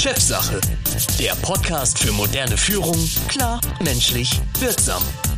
Chefsache, der Podcast für moderne Führung, klar, menschlich, wirksam.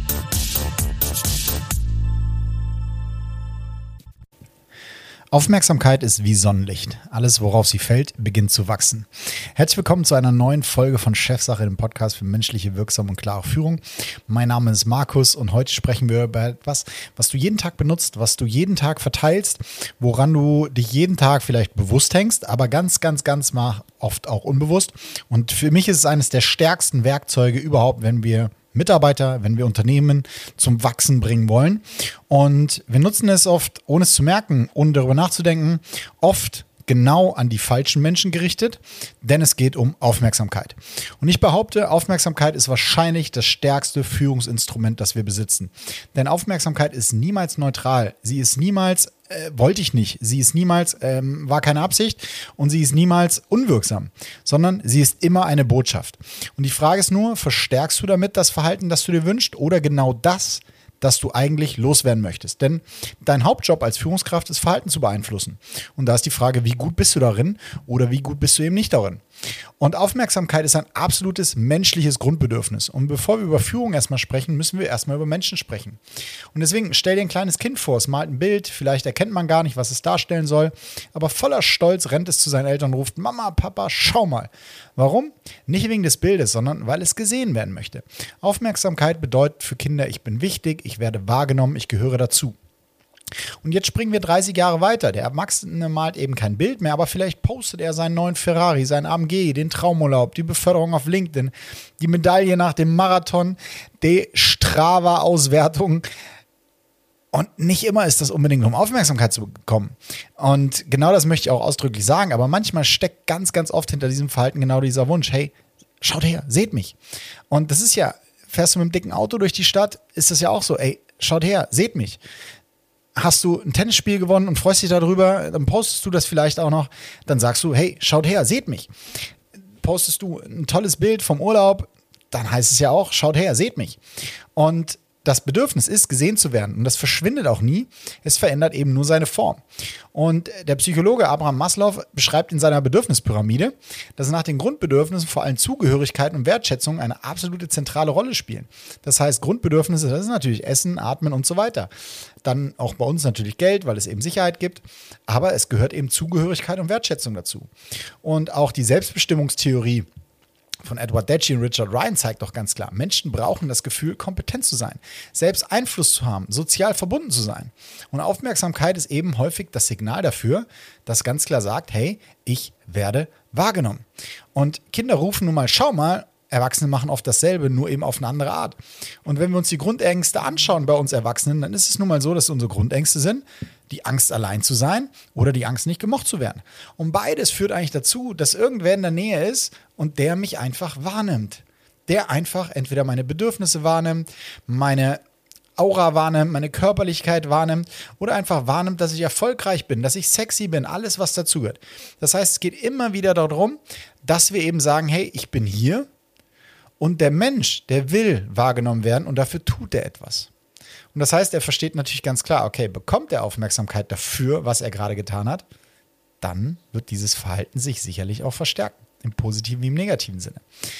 Aufmerksamkeit ist wie Sonnenlicht. Alles, worauf sie fällt, beginnt zu wachsen. Herzlich willkommen zu einer neuen Folge von Chefsache, dem Podcast für menschliche, wirksame und klare Führung. Mein Name ist Markus und heute sprechen wir über etwas, was du jeden Tag benutzt, was du jeden Tag verteilst, woran du dich jeden Tag vielleicht bewusst hängst, aber ganz mal oft auch unbewusst. Und für mich ist es eines der stärksten Werkzeuge überhaupt, wenn wir Mitarbeiter, wenn wir Unternehmen zum Wachsen bringen wollen. Und wir nutzen es oft, ohne es zu merken, ohne darüber nachzudenken, oft genau an die falschen Menschen gerichtet, denn es geht um Aufmerksamkeit. Und ich behaupte, Aufmerksamkeit ist wahrscheinlich das stärkste Führungsinstrument, das wir besitzen. Denn Aufmerksamkeit ist niemals neutral. Sie ist niemals wollte ich nicht. Sie ist niemals, war keine Absicht und sie ist niemals unwirksam, sondern sie ist immer eine Botschaft. Und die Frage ist nur, verstärkst du damit das Verhalten, das du dir wünschst oder genau das du eigentlich loswerden möchtest? Denn dein Hauptjob als Führungskraft ist, Verhalten zu beeinflussen. Und da ist die Frage, wie gut bist du darin oder wie gut bist du eben nicht darin? Und Aufmerksamkeit ist ein absolutes menschliches Grundbedürfnis. Und bevor wir über Führung erstmal sprechen, müssen wir erstmal über Menschen sprechen. Und deswegen stell dir ein kleines Kind vor, es malt ein Bild, vielleicht erkennt man gar nicht, was es darstellen soll, aber voller Stolz rennt es zu seinen Eltern und ruft: Mama, Papa, schau mal. Warum? Nicht wegen des Bildes, sondern weil es gesehen werden möchte. Aufmerksamkeit bedeutet für Kinder: Ich bin wichtig, ich werde wahrgenommen, ich gehöre dazu. Und jetzt springen wir 30 Jahre weiter. Der Erwachsene malt eben kein Bild mehr, aber vielleicht postet er seinen neuen Ferrari, seinen AMG, den Traumurlaub, die Beförderung auf LinkedIn, die Medaille nach dem Marathon, die Strava-Auswertung. Und nicht immer ist das unbedingt, um Aufmerksamkeit zu bekommen. Und genau das möchte ich auch ausdrücklich sagen, aber manchmal steckt ganz oft hinter diesem Verhalten genau dieser Wunsch: Hey, schaut her, seht mich. Und das ist ja, fährst du mit einem dicken Auto durch die Stadt, ist das ja auch so: Ey, schaut her, seht mich. Hast du ein Tennisspiel gewonnen und freust dich darüber, dann postest du das vielleicht auch noch, dann sagst du: Hey, schaut her, seht mich. Postest du ein tolles Bild vom Urlaub, dann heißt es ja auch: Schaut her, seht mich. Und das Bedürfnis ist, gesehen zu werden. Und das verschwindet auch nie. Es verändert eben nur seine Form. Und der Psychologe Abraham Maslow beschreibt in seiner Bedürfnispyramide, dass nach den Grundbedürfnissen vor allem Zugehörigkeit und Wertschätzung eine absolute zentrale Rolle spielen. Das heißt, Grundbedürfnisse, das ist natürlich Essen, Atmen und so weiter. Dann auch bei uns natürlich Geld, weil es eben Sicherheit gibt. Aber es gehört eben Zugehörigkeit und Wertschätzung dazu. Und auch die Selbstbestimmungstheorie von Edward Deci und Richard Ryan zeigt doch ganz klar: Menschen brauchen das Gefühl, kompetent zu sein, selbst Einfluss zu haben, sozial verbunden zu sein. Und Aufmerksamkeit ist eben häufig das Signal dafür, das ganz klar sagt: Hey, ich werde wahrgenommen. Und Kinder rufen nun mal: Schau mal. Erwachsene machen oft dasselbe, nur eben auf eine andere Art. Und wenn wir uns die Grundängste anschauen bei uns Erwachsenen, dann ist es nun mal so, dass unsere Grundängste sind: die Angst, allein zu sein oder die Angst, nicht gemocht zu werden. Und beides führt eigentlich dazu, dass irgendwer in der Nähe ist und der mich einfach wahrnimmt. Der einfach entweder meine Bedürfnisse wahrnimmt, meine Aura wahrnimmt, meine Körperlichkeit wahrnimmt oder einfach wahrnimmt, dass ich erfolgreich bin, dass ich sexy bin, alles, was dazugehört. Das heißt, es geht immer wieder darum, dass wir eben sagen: Hey, ich bin hier. Und der Mensch, der will wahrgenommen werden und dafür tut er etwas. Und das heißt, er versteht natürlich ganz klar: Okay, bekommt er Aufmerksamkeit dafür, was er gerade getan hat, dann wird dieses Verhalten sich sicherlich auch verstärken. Im positiven wie im negativen Sinne.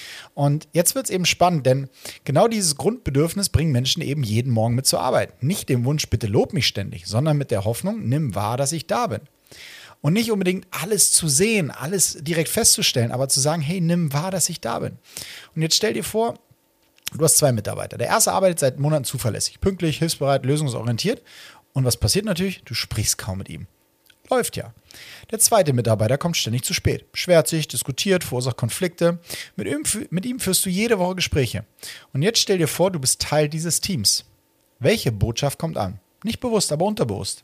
Und jetzt wird es eben spannend, denn genau dieses Grundbedürfnis bringen Menschen eben jeden Morgen mit zur Arbeit. Nicht dem Wunsch: Bitte lob mich ständig, sondern mit der Hoffnung: Nimm wahr, dass ich da bin. Und nicht unbedingt alles zu sehen, alles direkt festzustellen, aber zu sagen: Hey, nimm wahr, dass ich da bin. Und jetzt stell dir vor, du hast 2 Mitarbeiter. Der erste arbeitet seit Monaten zuverlässig, pünktlich, hilfsbereit, lösungsorientiert. Und was passiert natürlich? Du sprichst kaum mit ihm. Läuft ja. Der zweite Mitarbeiter kommt ständig zu spät, beschwert sich, diskutiert, verursacht Konflikte. Mit ihm führst du jede Woche Gespräche. Und jetzt stell dir vor, du bist Teil dieses Teams. Welche Botschaft kommt an? Nicht bewusst, aber unterbewusst.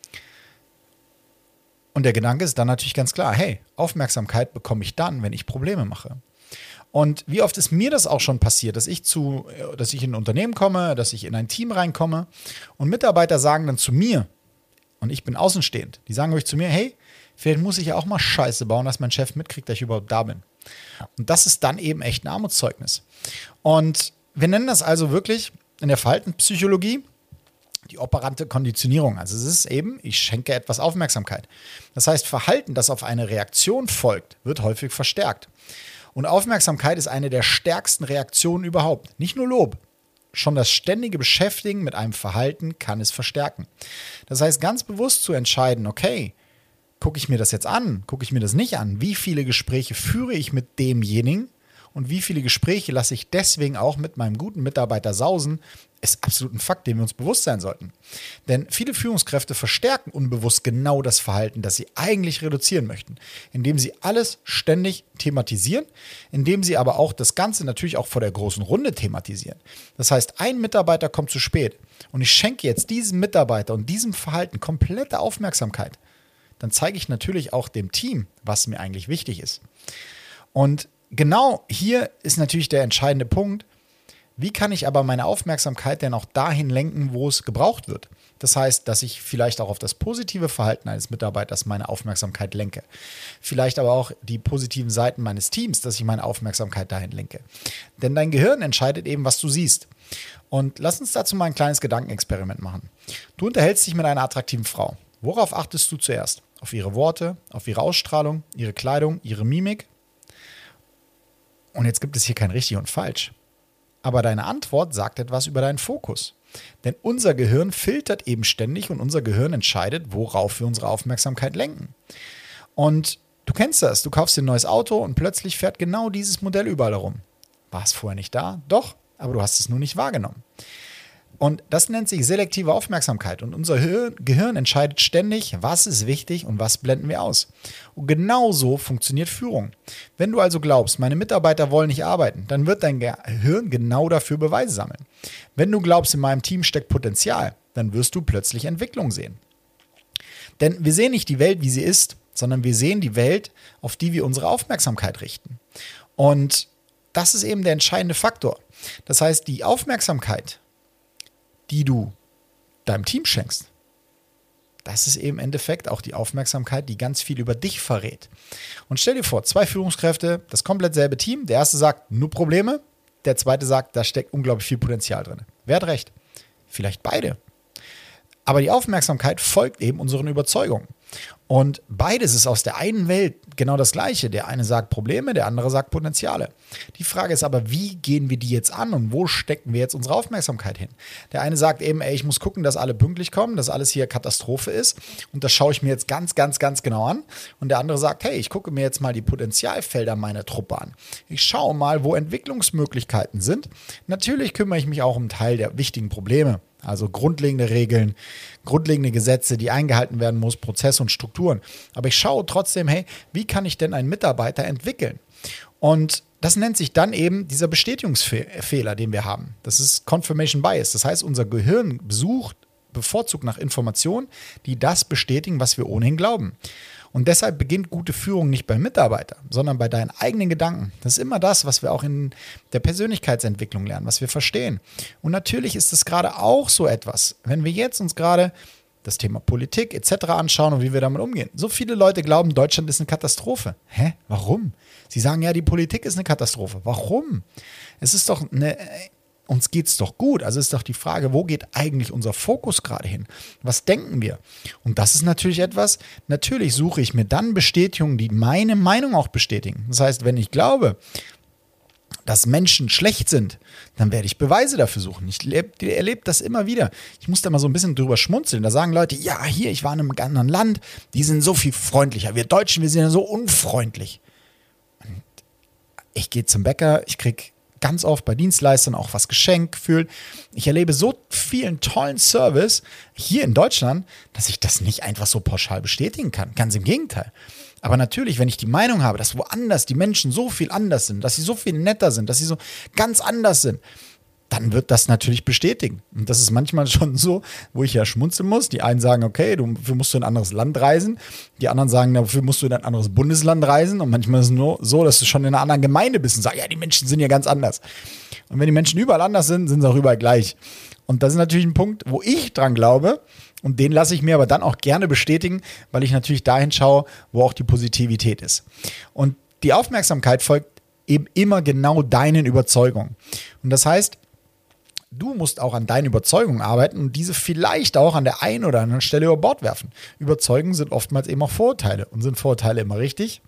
Und der Gedanke ist dann natürlich ganz klar: Hey, Aufmerksamkeit bekomme ich dann, wenn ich Probleme mache. Und wie oft ist mir das auch schon passiert, dass ich in ein Unternehmen komme, dass ich in ein Team reinkomme und Mitarbeiter sagen dann zu mir, und ich bin außenstehend, die sagen wirklich zu mir: Hey, vielleicht muss ich ja auch mal Scheiße bauen, dass mein Chef mitkriegt, dass ich überhaupt da bin. Und das ist dann eben echt ein Armutszeugnis. Und wir nennen das also wirklich in der Verhaltenspsychologie die operante Konditionierung. Also es ist eben, ich schenke etwas Aufmerksamkeit. Das heißt, Verhalten, das auf eine Reaktion folgt, wird häufig verstärkt. Und Aufmerksamkeit ist eine der stärksten Reaktionen überhaupt. Nicht nur Lob. Schon das ständige Beschäftigen mit einem Verhalten kann es verstärken. Das heißt, ganz bewusst zu entscheiden, okay, gucke ich mir das jetzt an, gucke ich mir das nicht an? Wie viele Gespräche führe ich mit demjenigen und wie viele Gespräche lasse ich deswegen auch mit meinem guten Mitarbeiter sausen, ist absolut ein Fakt, den wir uns bewusst sein sollten. Denn viele Führungskräfte verstärken unbewusst genau das Verhalten, das sie eigentlich reduzieren möchten, indem sie alles ständig thematisieren, indem sie aber auch das Ganze natürlich auch vor der großen Runde thematisieren. Das heißt, ein Mitarbeiter kommt zu spät und ich schenke jetzt diesem Mitarbeiter und diesem Verhalten komplette Aufmerksamkeit. Dann zeige ich natürlich auch dem Team, was mir eigentlich wichtig ist. Und genau hier ist natürlich der entscheidende Punkt. Wie kann ich aber meine Aufmerksamkeit denn auch dahin lenken, wo es gebraucht wird? Das heißt, dass ich vielleicht auch auf das positive Verhalten eines Mitarbeiters meine Aufmerksamkeit lenke. Vielleicht aber auch die positiven Seiten meines Teams, dass ich meine Aufmerksamkeit dahin lenke. Denn dein Gehirn entscheidet eben, was du siehst. Und lass uns dazu mal ein kleines Gedankenexperiment machen. Du unterhältst dich mit einer attraktiven Frau. Worauf achtest du zuerst? Auf ihre Worte, auf ihre Ausstrahlung, ihre Kleidung, ihre Mimik? Und jetzt gibt es hier kein richtig und falsch. Aber deine Antwort sagt etwas über deinen Fokus. Denn unser Gehirn filtert eben ständig und unser Gehirn entscheidet, worauf wir unsere Aufmerksamkeit lenken. Und du kennst das, du kaufst dir ein neues Auto und plötzlich fährt genau dieses Modell überall herum. War es vorher nicht da? Doch, aber du hast es nur nicht wahrgenommen. Und das nennt sich selektive Aufmerksamkeit. Und unser Gehirn entscheidet ständig, was ist wichtig und was blenden wir aus. Und genau so funktioniert Führung. Wenn du also glaubst, meine Mitarbeiter wollen nicht arbeiten, dann wird dein Gehirn genau dafür Beweise sammeln. Wenn du glaubst, in meinem Team steckt Potenzial, dann wirst du plötzlich Entwicklung sehen. Denn wir sehen nicht die Welt, wie sie ist, sondern wir sehen die Welt, auf die wir unsere Aufmerksamkeit richten. Und das ist eben der entscheidende Faktor. Das heißt, die Aufmerksamkeit, die du deinem Team schenkst, das ist eben im Endeffekt auch die Aufmerksamkeit, die ganz viel über dich verrät. Und stell dir vor, 2 Führungskräfte, das komplett selbe Team. Der erste sagt, nur Probleme. Der zweite sagt, da steckt unglaublich viel Potenzial drin. Wer hat recht? Vielleicht beide. Aber die Aufmerksamkeit folgt eben unseren Überzeugungen. Und beides ist aus der einen Welt genau das Gleiche. Der eine sagt Probleme, der andere sagt Potenziale. Die Frage ist aber, wie gehen wir die jetzt an und wo stecken wir jetzt unsere Aufmerksamkeit hin? Der eine sagt eben, ich muss gucken, dass alle pünktlich kommen, dass alles hier Katastrophe ist und das schaue ich mir jetzt ganz, ganz, ganz genau an. Und der andere sagt, ich gucke mir jetzt mal die Potenzialfelder meiner Truppe an. Ich schaue mal, wo Entwicklungsmöglichkeiten sind. Natürlich kümmere ich mich auch um einen Teil der wichtigen Probleme. Also grundlegende Regeln, grundlegende Gesetze, die eingehalten werden muss, Prozesse und Strukturen. Aber ich schaue trotzdem, wie kann ich denn einen Mitarbeiter entwickeln? Und das nennt sich dann eben dieser Bestätigungsfehler, den wir haben. Das ist Confirmation Bias. Das heißt, unser Gehirn bevorzugt nach Informationen, die das bestätigen, was wir ohnehin glauben. Und deshalb beginnt gute Führung nicht beim Mitarbeiter, sondern bei deinen eigenen Gedanken. Das ist immer das, was wir auch in der Persönlichkeitsentwicklung lernen, was wir verstehen. Und natürlich ist es gerade auch so etwas, wenn wir jetzt uns gerade das Thema Politik etc. anschauen und wie wir damit umgehen. So viele Leute glauben, Deutschland ist eine Katastrophe. Warum? Sie sagen ja, die Politik ist eine Katastrophe. Warum? Es ist doch uns geht's doch gut. Also ist doch die Frage, wo geht eigentlich unser Fokus gerade hin? Was denken wir? Und das ist natürlich etwas, natürlich suche ich mir dann Bestätigungen, die meine Meinung auch bestätigen. Das heißt, wenn ich glaube, dass Menschen schlecht sind, dann werde ich Beweise dafür suchen. Ich erlebe das immer wieder. Ich muss da mal so ein bisschen drüber schmunzeln. Da sagen Leute, ja, hier, ich war in einem anderen Land, die sind so viel freundlicher. Wir Deutschen, wir sind ja so unfreundlich. Und ich gehe zum Bäcker, ich kriege ganz oft bei Dienstleistern auch was geschenkt gefühlt. Ich erlebe so vielen tollen Service hier in Deutschland, dass ich das nicht einfach so pauschal bestätigen kann. Ganz im Gegenteil. Aber natürlich, wenn ich die Meinung habe, dass woanders die Menschen so viel anders sind, dass sie so viel netter sind, dass sie so ganz anders sind, dann wird das natürlich bestätigen. Und das ist manchmal schon so, wo ich ja schmunzeln muss. Die einen sagen, okay, dafür musst du in ein anderes Land reisen. Die anderen sagen, dafür musst du in ein anderes Bundesland reisen. Und manchmal ist es nur so, dass du schon in einer anderen Gemeinde bist und sagst, ja, die Menschen sind ja ganz anders. Und wenn die Menschen überall anders sind, sind sie auch überall gleich. Und das ist natürlich ein Punkt, wo ich dran glaube. Und den lasse ich mir aber dann auch gerne bestätigen, weil ich natürlich dahin schaue, wo auch die Positivität ist. Und die Aufmerksamkeit folgt eben immer genau deinen Überzeugungen. Und das heißt, du musst auch an deinen Überzeugungen arbeiten und diese vielleicht auch an der einen oder anderen Stelle über Bord werfen. Überzeugungen sind oftmals eben auch Vorurteile. Und sind Vorurteile immer richtig?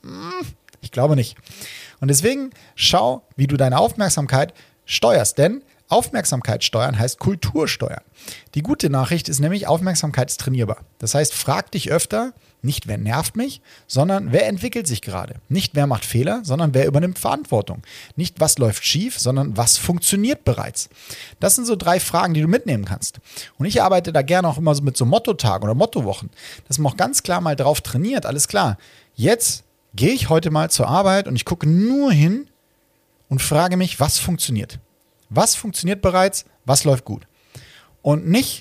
Ich glaube nicht. Und deswegen schau, wie du deine Aufmerksamkeit steuerst. Denn Aufmerksamkeit steuern heißt Kultur steuern. Die gute Nachricht ist nämlich, Aufmerksamkeit ist trainierbar. Das heißt, frag dich öfter, nicht wer nervt mich, sondern wer entwickelt sich gerade. Nicht wer macht Fehler, sondern wer übernimmt Verantwortung. Nicht was läuft schief, sondern was funktioniert bereits. Das sind so 3 Fragen, die du mitnehmen kannst. Und ich arbeite da gerne auch immer so mit so Mottotagen oder Mottowochen, dass man auch ganz klar mal drauf trainiert. Alles klar, jetzt gehe ich heute mal zur Arbeit und ich gucke nur hin und frage mich, was funktioniert. Was funktioniert bereits, was läuft gut. Und nicht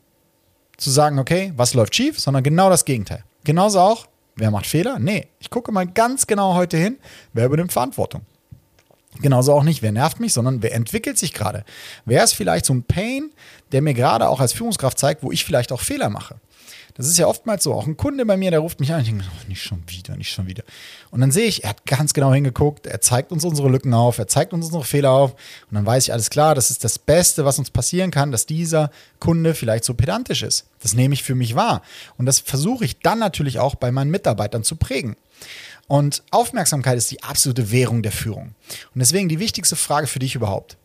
zu sagen, okay, was läuft schief, sondern genau das Gegenteil. Genauso auch, wer macht Fehler? Nee, ich gucke mal ganz genau heute hin, wer übernimmt Verantwortung. Genauso auch nicht, wer nervt mich, sondern wer entwickelt sich gerade. Wer ist vielleicht so ein Pain, der mir gerade auch als Führungskraft zeigt, wo ich vielleicht auch Fehler mache. Das ist ja oftmals so. Auch ein Kunde bei mir, der ruft mich an und ich denke, nicht schon wieder. Und dann sehe ich, er hat ganz genau hingeguckt, er zeigt uns unsere Lücken auf, er zeigt uns unsere Fehler auf. Und dann weiß ich, alles klar, das ist das Beste, was uns passieren kann, dass dieser Kunde vielleicht so pedantisch ist. Das nehme ich für mich wahr. Und das versuche ich dann natürlich auch bei meinen Mitarbeitern zu prägen. Und Aufmerksamkeit ist die absolute Währung der Führung. Und deswegen die wichtigste Frage für dich überhaupt,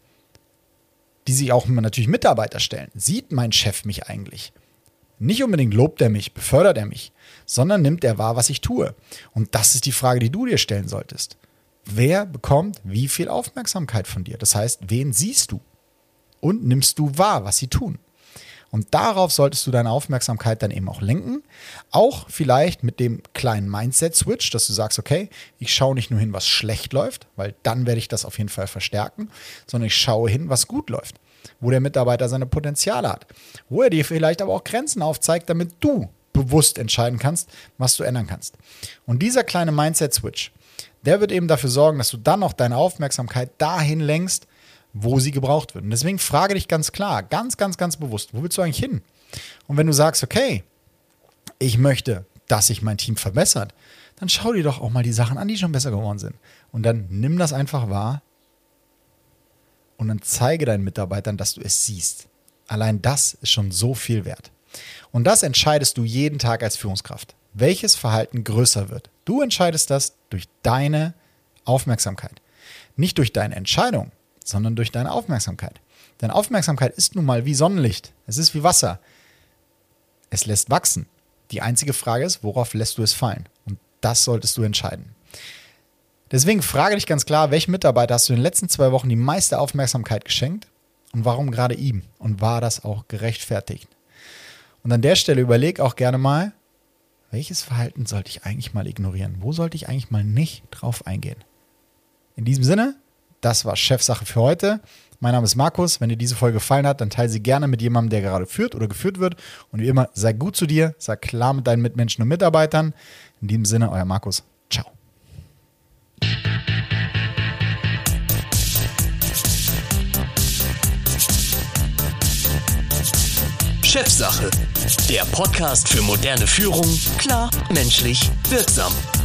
die sich auch natürlich Mitarbeiter stellen. Sieht mein Chef mich eigentlich? Nicht unbedingt lobt er mich, befördert er mich, sondern nimmt er wahr, was ich tue. Und das ist die Frage, die du dir stellen solltest. Wer bekommt wie viel Aufmerksamkeit von dir? Das heißt, wen siehst du? Und nimmst du wahr, was sie tun? Und darauf solltest du deine Aufmerksamkeit dann eben auch lenken. Auch vielleicht mit dem kleinen Mindset-Switch, dass du sagst, okay, ich schaue nicht nur hin, was schlecht läuft, weil dann werde ich das auf jeden Fall verstärken, sondern ich schaue hin, was gut läuft. Wo der Mitarbeiter seine Potenziale hat, wo er dir vielleicht aber auch Grenzen aufzeigt, damit du bewusst entscheiden kannst, was du ändern kannst. Und dieser kleine Mindset-Switch, der wird eben dafür sorgen, dass du dann auch deine Aufmerksamkeit dahin lenkst, wo sie gebraucht wird. Und deswegen frage dich ganz klar, ganz bewusst, wo willst du eigentlich hin? Und wenn du sagst, okay, ich möchte, dass sich mein Team verbessert, dann schau dir doch auch mal die Sachen an, die schon besser geworden sind. Und dann nimm das einfach wahr. Und dann zeige deinen Mitarbeitern, dass du es siehst. Allein das ist schon so viel wert. Und das entscheidest du jeden Tag als Führungskraft. Welches Verhalten größer wird. Du entscheidest das durch deine Aufmerksamkeit. Nicht durch deine Entscheidung, sondern durch deine Aufmerksamkeit. Denn Aufmerksamkeit ist nun mal wie Sonnenlicht. Es ist wie Wasser. Es lässt wachsen. Die einzige Frage ist, worauf lässt du es fallen? Und das solltest du entscheiden. Deswegen frage dich ganz klar, welchem Mitarbeiter hast du in den letzten 2 Wochen die meiste Aufmerksamkeit geschenkt und warum gerade ihm? Und war das auch gerechtfertigt? Und an der Stelle überleg auch gerne mal, welches Verhalten sollte ich eigentlich mal ignorieren? Wo sollte ich eigentlich mal nicht drauf eingehen? In diesem Sinne, das war Chefsache für heute. Mein Name ist Markus. Wenn dir diese Folge gefallen hat, dann teile sie gerne mit jemandem, der gerade führt oder geführt wird. Und wie immer, sei gut zu dir, sei klar mit deinen Mitmenschen und Mitarbeitern. In diesem Sinne, euer Markus. Ciao. Chefsache, der Podcast für moderne Führung, klar, menschlich, wirksam.